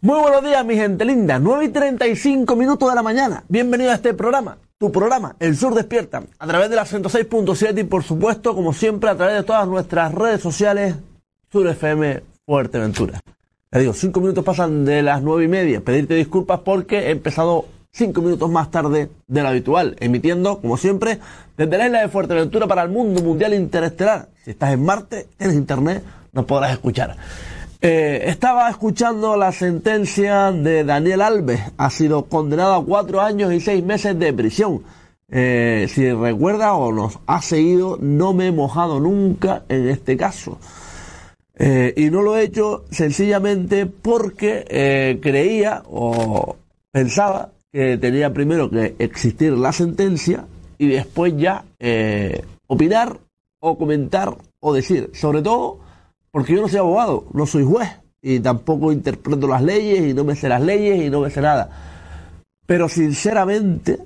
Muy buenos días, mi gente linda. 9:35 de la mañana. Bienvenido a este programa, tu programa, El Sur Despierta, a través de la 106.7 y, por supuesto, como siempre, a través de todas nuestras redes sociales, Sur FM Fuerteventura. Les digo, 5 minutos pasan de las 9:30. Pedirte disculpas porque he empezado 5 minutos más tarde de lo habitual, emitiendo, como siempre, desde la isla de Fuerteventura para el mundo mundial interestelar. Si estás en Marte, tienes internet, nos podrás escuchar. Estaba escuchando la sentencia de Daniel Alves. Ha sido condenado a 4 años y 6 meses de prisión. Si recuerda o nos ha seguido, no me he mojado nunca en este caso. Y no lo he hecho sencillamente porque creía o pensaba que tenía primero que existir la sentencia y después ya opinar o comentar o decir. Sobre todo porque yo no soy abogado, no soy juez y tampoco interpreto las leyes y no me sé las leyes y no me sé nada. Pero sinceramente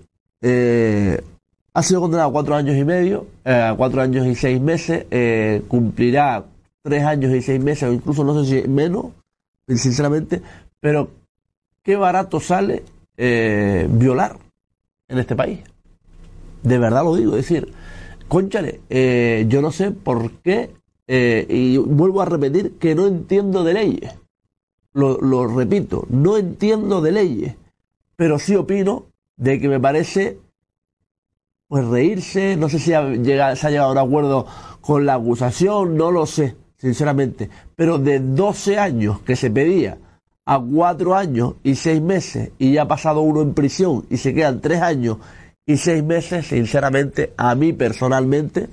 ha sido condenado a 4 años y medio, 4 años y 6 meses, cumplirá 3 años y 6 meses o incluso no sé si menos, sinceramente. Pero qué barato sale violar en este país. De verdad lo digo, es decir, cónchale, yo no sé por qué. Y vuelvo a repetir que no entiendo de leyes. Lo repito, no entiendo de leyes. Pero sí opino de que me parece pues reírse. No sé si se ha llegado a un acuerdo con la acusación, no lo sé, sinceramente. Pero de 12 años que se pedía a 4 años y 6 meses y ya ha pasado uno en prisión y se quedan 3 años y 6 meses, sinceramente, a mí personalmente,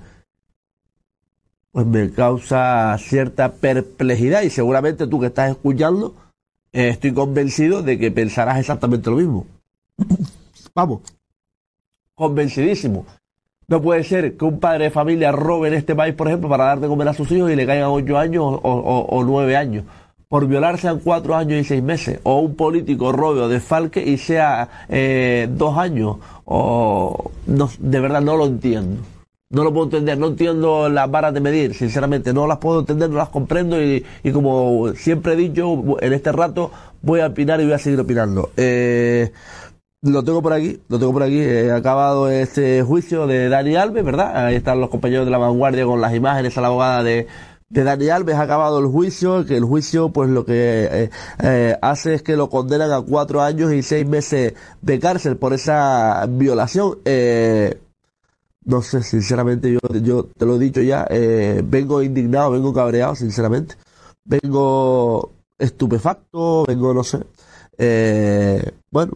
pues me causa cierta perplejidad y seguramente tú que estás escuchando, estoy convencido de que pensarás exactamente lo mismo. Vamos, convencidísimo. No puede ser que un padre de familia robe en este país, por ejemplo, para dar de comer a sus hijos y le caigan 8 años o 9 años. Por violar sean 4 años y 6 meses. O un político robe o desfalque y sea 2 años. O no, de verdad no lo entiendo. No lo puedo entender, no entiendo las varas de medir, sinceramente, no las puedo entender, no las comprendo y como siempre he dicho, en este rato voy a opinar y voy a seguir opinando. Lo tengo por aquí, he acabado este juicio de Dani Alves, ¿verdad? Ahí están los compañeros de La Vanguardia con las imágenes a la abogada de Dani Alves. Ha acabado el juicio, que el juicio pues lo que hace es que lo condenan a 4 años y 6 meses de cárcel por esa violación. No sé, sinceramente, yo te lo he dicho ya, vengo indignado, vengo cabreado, sinceramente. Vengo estupefacto, no sé. Bueno.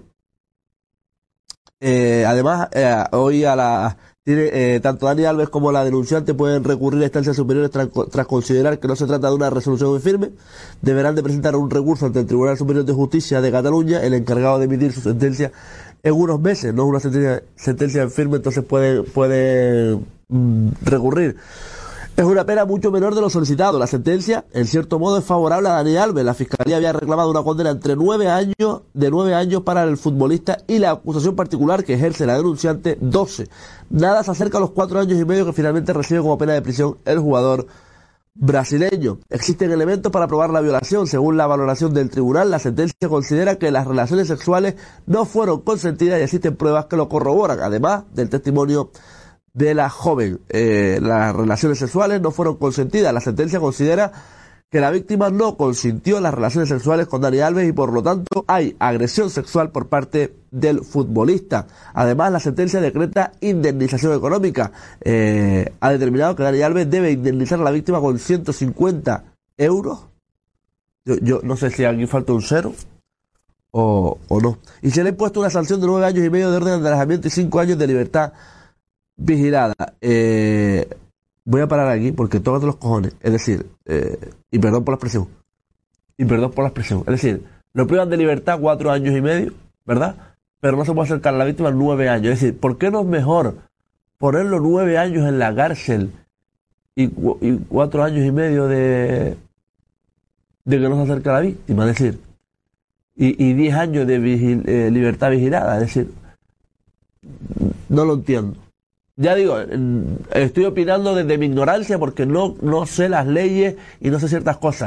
Además, hoy tanto Dani Alves como la denunciante pueden recurrir a instancias superiores tras considerar que no se trata de una resolución firme. Deberán de presentar un recurso ante el Tribunal Superior de Justicia de Cataluña, el encargado de emitir su sentencia en unos meses. No es una sentencia firme, entonces puede recurrir. Es una pena mucho menor de lo solicitado. La sentencia, en cierto modo, es favorable a Dani Alves. La Fiscalía había reclamado una condena de 9 años para el futbolista y la acusación particular que ejerce la denunciante 12. Nada se acerca a los 4 años y medio que finalmente recibe como pena de prisión el jugador brasileño. Existen elementos para probar la violación. Según la valoración del tribunal, la sentencia considera que las relaciones sexuales no fueron consentidas y existen pruebas que lo corroboran, además del testimonio de la joven. Las relaciones sexuales no fueron consentidas. La sentencia considera que la víctima no consintió las relaciones sexuales con Dani Alves y por lo tanto hay agresión sexual por parte del futbolista. Además, la sentencia decreta indemnización económica. Ha determinado que Dani Alves debe indemnizar a la víctima con 150 euros. Yo no sé si aquí falta un cero o no. Y se le ha impuesto una sanción de 9 años y medio de orden de alejamiento y 5 años de libertad vigilada. Voy a parar aquí porque tócate los cojones. Es decir, y perdón por la expresión. Es decir, lo privan de libertad 4 años y medio, ¿verdad? Pero no se puede acercar a la víctima 9 años. Es decir, ¿por qué no es mejor ponerlo 9 años en la cárcel y 4 años y medio de que no se acerque a la víctima? Es decir, y 10 años de libertad vigilada. Es decir, no lo entiendo. Ya digo, estoy opinando desde mi ignorancia porque no sé las leyes y no sé ciertas cosas.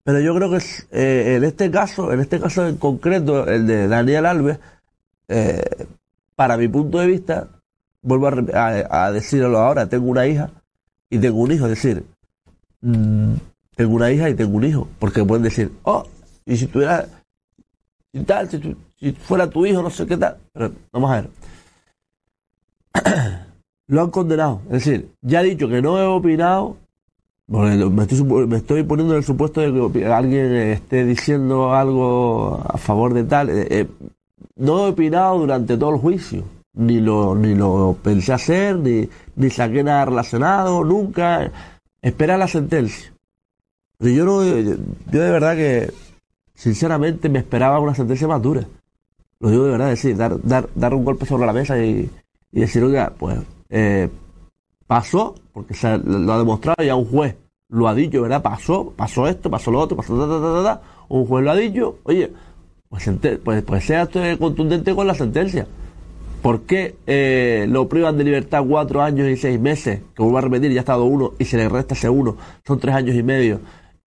Pero yo creo que en este caso en concreto, el de Daniel Alves, para mi punto de vista, vuelvo a decirlo ahora, tengo una hija y tengo un hijo, es decir, tengo una hija y tengo un hijo, porque pueden decir, oh, y si tuviera, si tal, si fuera tu hijo, no sé qué tal, pero vamos a ver. Lo han condenado, es decir, ya he dicho que no he opinado, porque me estoy poniendo en el supuesto de que alguien esté diciendo algo a favor de tal. No he opinado durante todo el juicio, ni lo pensé hacer, ni saqué nada relacionado, nunca. Esperar la sentencia. Pero yo de verdad que, sinceramente, me esperaba una sentencia más dura. Lo digo de verdad, es decir, dar un golpe sobre la mesa y decir, oiga, pues pasó, porque lo ha demostrado, ya un juez lo ha dicho, ¿verdad? Pasó esto, pasó lo otro, pasó un juez lo ha dicho, oye, pues sea usted contundente con la sentencia. ¿Por qué lo privan de libertad 4 años y 6 meses? Que vuelvo a repetir, ya ha estado 1 y se le resta ese 1, son 3 años y medio.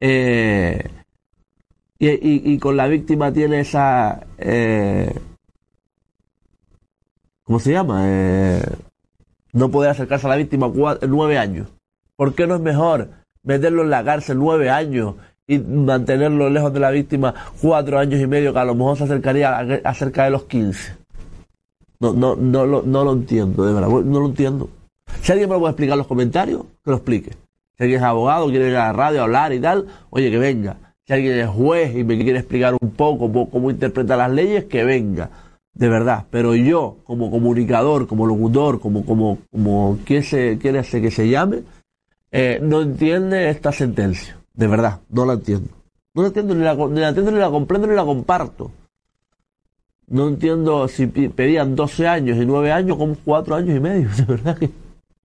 Y con la víctima tiene esa... ¿cómo se llama? No poder acercarse a la víctima 9 años. ¿Por qué no es mejor meterlo en la cárcel 9 años y mantenerlo lejos de la víctima 4 años y medio, que a lo mejor se acercaría a cerca de los 15? No lo entiendo, de verdad, no lo entiendo. Si alguien me lo puede explicar en los comentarios, que lo explique. Si alguien es abogado, quiere ir a la radio a hablar y tal, oye, que venga. Si alguien es juez y me quiere explicar un poco cómo interpreta las leyes, que venga. De verdad, pero yo, como comunicador, como locutor, como quien quiere que se llame, no entiende esta sentencia. De verdad, no la entiendo. No la entiendo, ni la entiendo, ni la comprendo, ni la comparto. No entiendo si pedían 12 años y 9 años con 4 años y medio. De verdad que...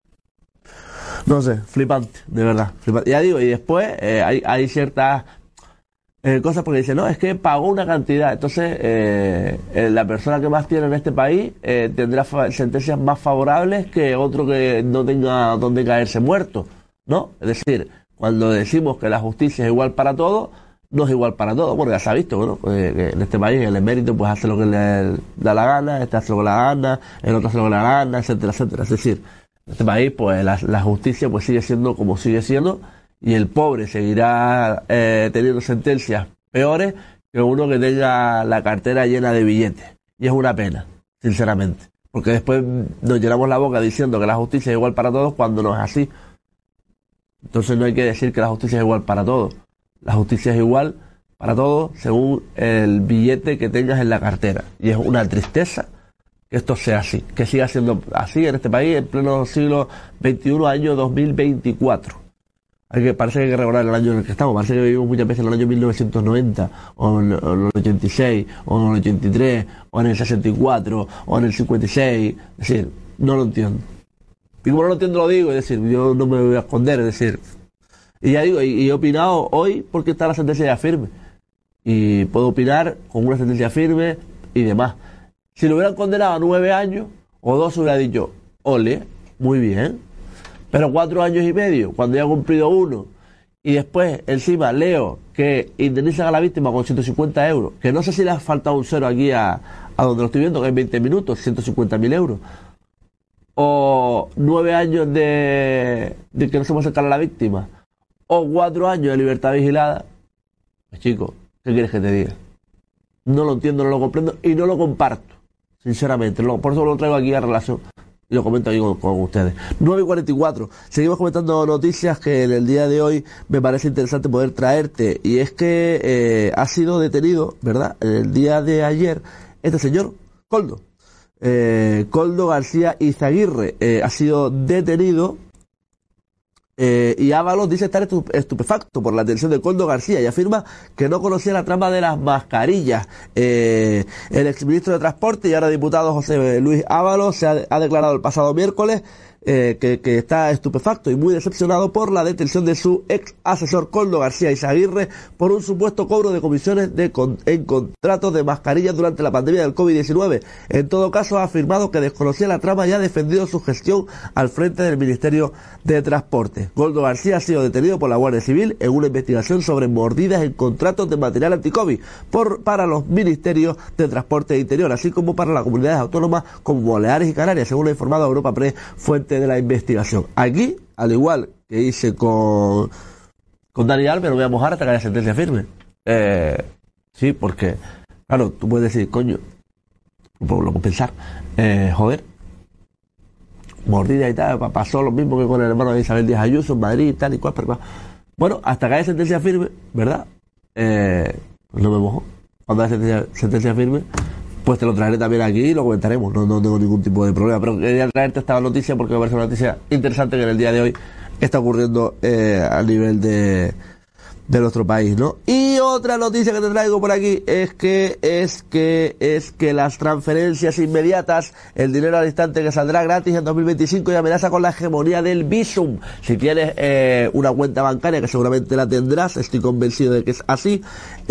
no sé, flipante, de verdad. Flipante. Ya digo, y después hay ciertas... cosas porque dice, no, es que pagó una cantidad, entonces la persona que más tiene en este país tendrá sentencias más favorables que otro que no tenga donde caerse muerto, ¿no? Es decir, cuando decimos que la justicia es igual para todos, no es igual para todos. Bueno, ya se ha visto, bueno, que en este país el emérito pues hace lo que le da la gana, este hace lo que le da la gana, el otro hace lo que le da la gana, etcétera, etcétera. Es decir, en este país pues la justicia pues sigue siendo como sigue siendo, y el pobre seguirá teniendo sentencias peores que uno que tenga la cartera llena de billetes. Y es una pena, sinceramente, porque después nos llenamos la boca diciendo que la justicia es igual para todos cuando no es así. Entonces no hay que decir que la justicia es igual para todos. La justicia es igual para todos según el billete que tengas en la cartera. Y es una tristeza que esto sea así, que siga siendo así en este país en pleno siglo XXI, año 2024. Parece que hay que recordar el año en el que estamos. Parece que vivimos muchas veces en el año 1990, o en el 86, o en el 83, o en el 64, o en el 56. Es decir, no lo entiendo. Y como no lo entiendo, lo digo, es decir, yo no me voy a esconder, es decir. Y ya digo, y he opinado hoy porque está la sentencia ya firme. Y puedo opinar con una sentencia firme y demás. Si lo hubieran condenado a 9 años, o 2, hubiera dicho, ole, muy bien. Pero 4 años y medio, cuando ya ha cumplido 1, y después encima leo que indemnizan a la víctima con 150 euros, que no sé si le ha faltado un cero aquí a donde lo estoy viendo, que es 20 minutos, 150.000 euros. O 9 años de que no se puede sacar a la víctima, o 4 años de libertad vigilada. Pues chico, ¿qué quieres que te diga? No lo entiendo, no lo comprendo y no lo comparto, sinceramente. Por eso lo traigo aquí a relación. Y lo comento ahí con ustedes. 9:44. Seguimos comentando noticias que en el día de hoy me parece interesante poder traerte. Y es que ha sido detenido, ¿verdad? En el día de ayer, este señor, Koldo. Koldo García Izaguirre ha sido detenido. Y Ábalos dice estar estupefacto por la detención de Koldo García y afirma que no conocía la trama de las mascarillas. El exministro de Transporte y ahora diputado José Luis Ábalos ha declarado el pasado miércoles que está estupefacto y muy decepcionado por la detención de su ex asesor Koldo García Izaguirre por un supuesto cobro de comisiones en contratos de mascarillas durante la pandemia del COVID-19. En todo caso, ha afirmado que desconocía la trama y ha defendido su gestión al frente del Ministerio de Transporte. Koldo García ha sido detenido por la Guardia Civil en una investigación sobre mordidas en contratos de material anti-COVID para los ministerios de Transporte e Interior, así como para las comunidades autónomas como Baleares y Canarias, según ha informado Europa Press, fuente de la investigación. Aquí, al igual que hice con Dani Alves, lo voy a mojar hasta que haya sentencia firme. Sí, porque, claro, tú puedes decir, coño, por lo que pensar, joder, mordida y tal, pasó lo mismo que con el hermano de Isabel Díaz Ayuso en Madrid y tal y cual, pero bueno, hasta que haya sentencia firme, ¿verdad? No me mojo. Cuando haya sentencia firme, pues te lo traeré también aquí y lo comentaremos. No tengo ningún tipo de problema, pero quería traerte esta noticia porque me parece una noticia interesante que en el día de hoy está ocurriendo a nivel de nuestro país, ¿no? Y otra noticia que te traigo por aquí es que las transferencias inmediatas, el dinero al instante que saldrá gratis en 2025 y amenaza con la hegemonía del Bizum. Si tienes una cuenta bancaria, que seguramente la tendrás, estoy convencido de que es así,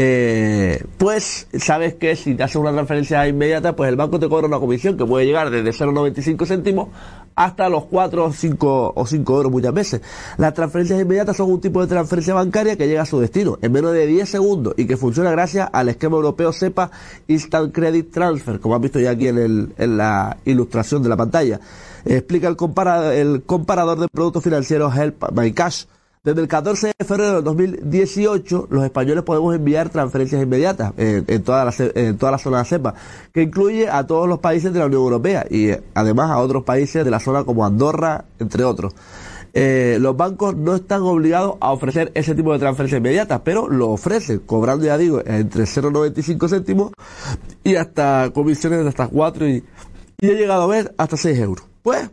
pues sabes que si te haces una transferencia inmediata, pues el banco te cobra una comisión que puede llegar desde 0,95 céntimos hasta los 4 o 5 euros muchas veces. Las transferencias inmediatas son un tipo de transferencia bancaria que llega a su destino en menos de 10 segundos y que funciona gracias al esquema europeo SEPA Instant Credit Transfer, como has visto ya aquí en la ilustración de la pantalla. Explica el comparador de productos financieros Help My Cash. Desde el 14 de febrero de 2018, los españoles podemos enviar transferencias inmediatas en toda la zona de SEPA, que incluye a todos los países de la Unión Europea y además a otros países de la zona como Andorra, entre otros. Los bancos no están obligados a ofrecer ese tipo de transferencias inmediatas, pero lo ofrecen, cobrando, ya digo, entre 0,95 céntimos y hasta comisiones de hasta 4 y he llegado a ver hasta 6 euros. Pues,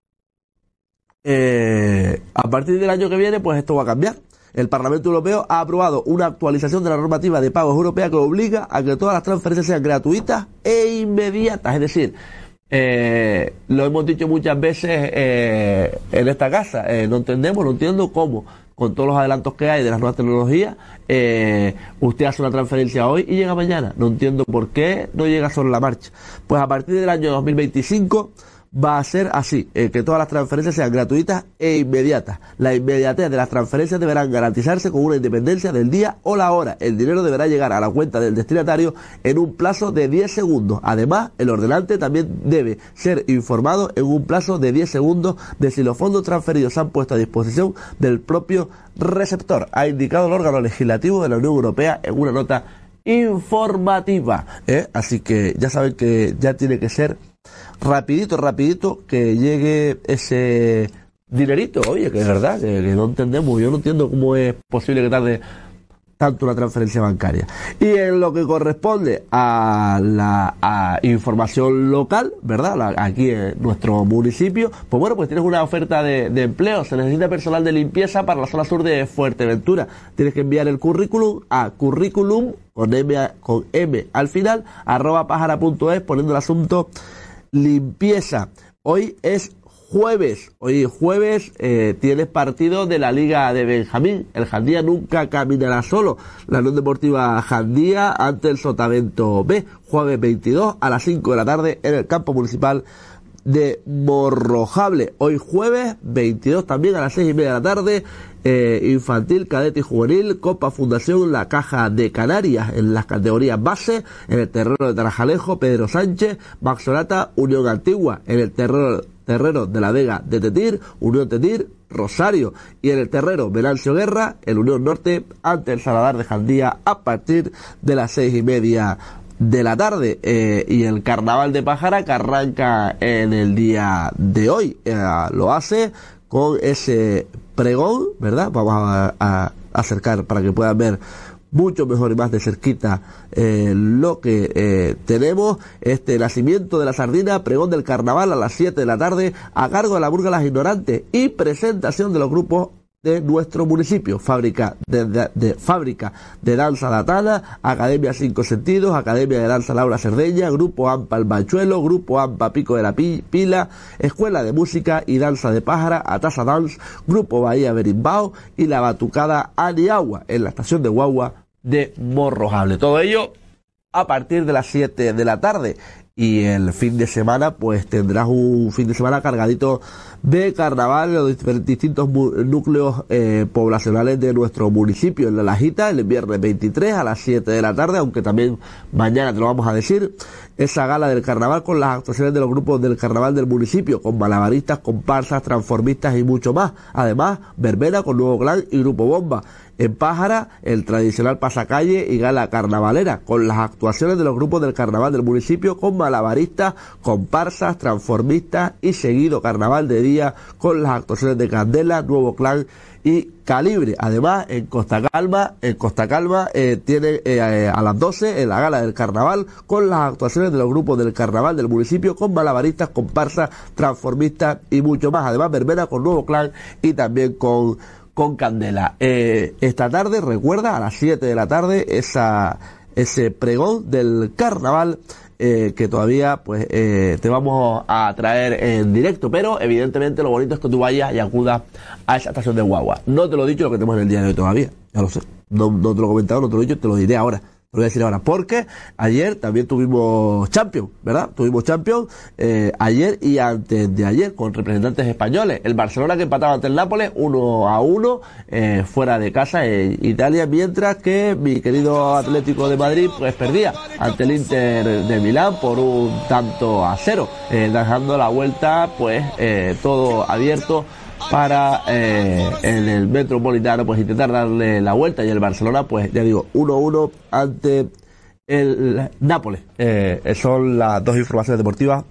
a partir del año que viene, pues esto va a cambiar. El Parlamento Europeo ha aprobado una actualización de la normativa de pagos europea que obliga a que todas las transferencias sean gratuitas e inmediatas. Es decir, lo hemos dicho muchas veces en esta casa, no entiendo cómo, con todos los adelantos que hay de las nuevas tecnologías, usted hace una transferencia hoy y llega mañana. No entiendo por qué no llega sobre la marcha. Pues a partir del año 2025 va a ser así, que todas las transferencias sean gratuitas e inmediatas. La inmediatez de las transferencias deberán garantizarse con una independencia del día o la hora. El dinero deberá llegar a la cuenta del destinatario en un plazo de 10 segundos. Además, el ordenante también debe ser informado en un plazo de 10 segundos de si los fondos transferidos se han puesto a disposición del propio receptor, ha indicado el órgano legislativo de la Unión Europea en una nota informativa. Así que ya saben que ya tiene que ser rapidito que llegue ese dinerito. Oye, que es verdad, que no entendemos. Yo no entiendo cómo es posible que tarde tanto una transferencia bancaria. Y en lo que corresponde a la información local, ¿verdad? Aquí en nuestro municipio, pues bueno, pues tienes una oferta de empleo. Se necesita personal de limpieza para la zona sur de Fuerteventura. Tienes que enviar el currículum a currículum con M al final, @pajara.es, poniendo el asunto limpieza. Hoy es jueves tienes partido de la Liga de Benjamín. El Jandía nunca caminará solo. La Unión Deportiva Jandía ante el Sotavento B, jueves 22 a las 5 de la tarde en el campo municipal de Morrojable. Hoy jueves 22 también a las 6:30 de la tarde, infantil, cadete y juvenil, Copa Fundación La Caja de Canarias en las categorías base, en el terreno de Tarajalejo, Pedro Sánchez, Maxorata, Unión Antigua, en el terreno de la Vega de Tetir, Unión Tetir, Rosario, y en el terreno Venancio Guerra, el Unión Norte ante el Saladar de Jandía a partir de las 6:30 de la tarde. Y el Carnaval de Pájara, que arranca en el día de hoy, lo hace con ese pregón, ¿verdad? Vamos a acercar para que puedan ver mucho mejor y más de cerquita lo que tenemos. Este nacimiento de la sardina, pregón del carnaval a las 7 de la tarde a cargo de la Burga Las Ignorantes y presentación de los grupos de nuestro municipio. Fábrica de danza Datana, Academia Cinco Sentidos, Academia de Danza Laura Cerdeña, Grupo AMPA El Machuelo, Grupo AMPA Pico de la Pila, Escuela de Música y Danza de Pájara, Atasa Dance, Grupo Bahía Berimbao y la Batucada Aniagua en la estación de guagua de Morrojable. Todo ello a partir de las 7 de la tarde. Y el fin de semana, pues tendrás un fin de semana cargadito de carnaval en los distintos núcleos poblacionales de nuestro municipio. En La Lajita, el viernes 23 a las 7 de la tarde, aunque también mañana te lo vamos a decir, esa gala del carnaval con las actuaciones de los grupos del carnaval del municipio, con malabaristas, comparsas, transformistas y mucho más. Además, verbena con Nuevo Clan y Grupo Bomba. En Pájara, el tradicional pasacalle y gala carnavalera, con las actuaciones de los grupos del carnaval del municipio, con malabaristas, comparsas, transformistas y seguido carnaval de día, con las actuaciones de Candela, Nuevo Clan y Calibre. Además, en Costa Calma tiene a las 12 en la gala del carnaval, con las actuaciones de los grupos del carnaval del municipio, con malabaristas, comparsas, transformistas y mucho más. Además, verbena con Nuevo Clan y también con Candela. Esta tarde, recuerda, a las 7 de la tarde, ese pregón del carnaval que todavía pues te vamos a traer en directo, pero evidentemente lo bonito es que tú vayas y acudas a esa estación de guagua. No te lo he dicho lo que tenemos en el día de hoy todavía, ya lo sé, no te lo he comentado, no te lo he dicho, te lo diré ahora. Te lo voy a decir ahora, porque ayer también tuvimos Champions, ¿verdad? Tuvimos Champions ayer y antes de ayer con representantes españoles. El Barcelona que empataba ante el Nápoles 1-1 fuera de casa en Italia, mientras que mi querido Atlético de Madrid pues perdía ante el Inter de Milán por 1-0, dejando la vuelta pues todo abierto para en el Metropolitano pues intentar darle la vuelta, y el Barcelona pues ya digo 1-1 ante el Nápoles. Son las dos informaciones deportivas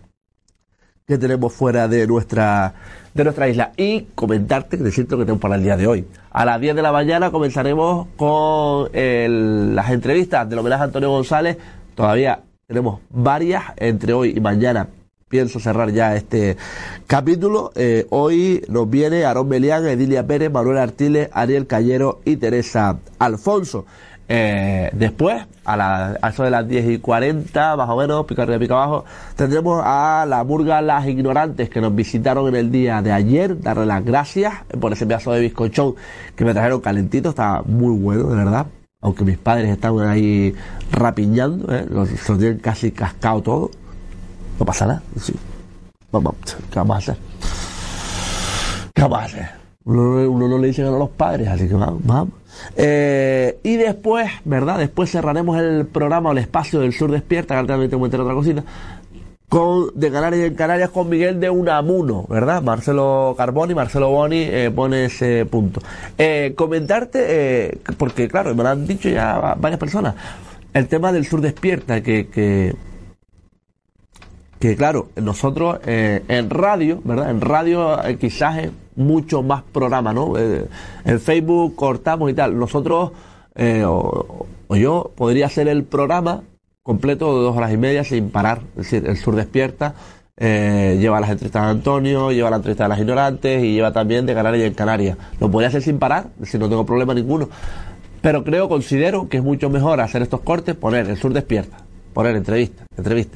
que tenemos fuera de nuestra isla. Y comentarte, decirte lo que tenemos para el día de hoy. A las 10 de la mañana comenzaremos con las entrevistas del homenaje a Antonio González. Todavía tenemos varias entre hoy y mañana. Pienso cerrar ya este capítulo. Hoy nos viene Aarón Melián, Edilia Pérez, Manuel Artiles, Ariel Callero y Teresa Alfonso. Después, a eso de las 10:40, más o menos, pica arriba, pica abajo, tendremos a la murga Las Ignorantes, que nos visitaron en el día de ayer. Darle las gracias por ese pedazo de bizcochón que me trajeron calentito. Estaba muy bueno, de verdad. Aunque mis padres estaban ahí rapiñando, se lo tienen casi cascado todo. No pasa nada. Sí. Vamos, ¿qué vamos a hacer? ¿Qué vamos a hacer? Uno no le dice a los padres, así que vamos. Y después, ¿verdad? Después cerraremos el programa o el espacio del Sur Despierta, que también tengo que meter otra cosita, de Canarias en Canarias con Miguel de Unamuno, ¿verdad? Marcelo Carboni, Marcelo Boni pone ese punto. Comentarte, porque claro, me lo han dicho ya varias personas, el tema del Sur Despierta, que claro, nosotros en radio, ¿verdad? En radio quizás es mucho más programa, ¿no? En Facebook cortamos y tal. Nosotros, o yo, podría hacer el programa completo de 2 horas y media sin parar. Es decir, el Sur Despierta lleva las entrevistas de Antonio, lleva la entrevista de Las Ignorantes y lleva también de Canarias en Canarias. Lo podría hacer sin parar, es decir, no tengo problema ninguno. Pero considero que es mucho mejor hacer estos cortes, poner el Sur Despierta, poner entrevista.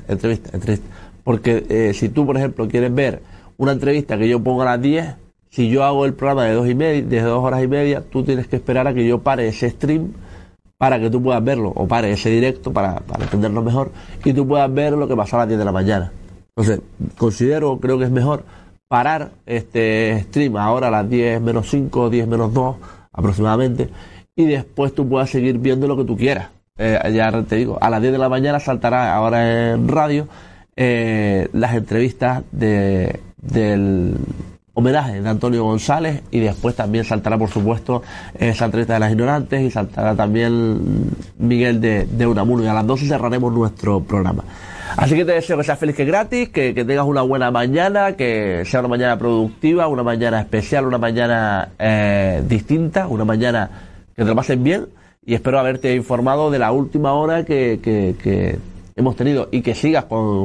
Porque si tú, por ejemplo, quieres ver una entrevista que yo pongo a las 10, si yo hago el programa de 2 horas y media, tú tienes que esperar a que yo pare ese stream para que tú puedas verlo, o pare ese directo para entenderlo mejor, y tú puedas ver lo que pasó a las 10 de la mañana. Entonces, creo que es mejor parar este stream ahora a las 10 menos 5, 10 menos 2 aproximadamente, y después tú puedas seguir viendo lo que tú quieras. Ya te digo, a las 10 de la mañana saltará ahora en radio las entrevistas del homenaje de Antonio González, y después también saltará, por supuesto, esa entrevista de Las Ignorantes, y saltará también Miguel de Unamuno, y a las 12 cerraremos nuestro programa. Así que te deseo que seas feliz, que gratis, que tengas una buena mañana, que sea una mañana productiva, una mañana especial, una mañana distinta, una mañana que te lo pases bien, y espero haberte informado de la última hora que hemos tenido, y que sigas con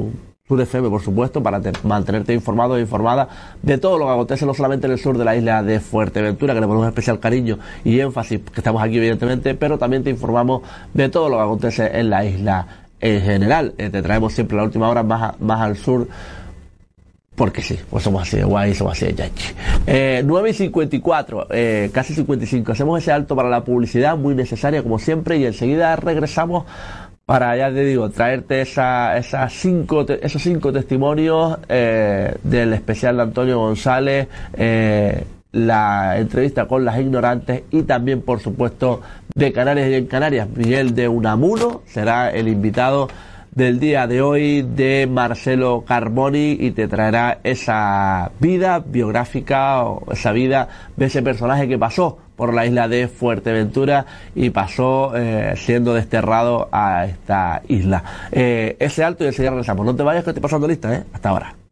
Sur FM, por supuesto, para mantenerte informado e informada de todo lo que acontece no solamente en el sur de la isla de Fuerteventura, que le ponemos especial cariño y énfasis, que estamos aquí evidentemente, pero también te informamos de todo lo que acontece en la isla en general. Te traemos siempre la última hora más al sur, porque sí, pues somos así de guay, somos así de yachi. 9:54, casi 55. Hacemos ese alto para la publicidad, muy necesaria como siempre, y enseguida regresamos para, ya te digo, traerte esos 5 testimonios del especial de Antonio González, la entrevista con las ignorantes y también, por supuesto, de Canarias y en Canarias. Miguel de Unamuno será el invitado del día de hoy de Marcelo Carboni y te traerá esa vida biográfica o esa vida de ese personaje que pasó por la isla de Fuerteventura y pasó siendo desterrado a esta isla. Ese alto y enseguida regresamos. No te vayas que estoy pasando lista, hasta ahora.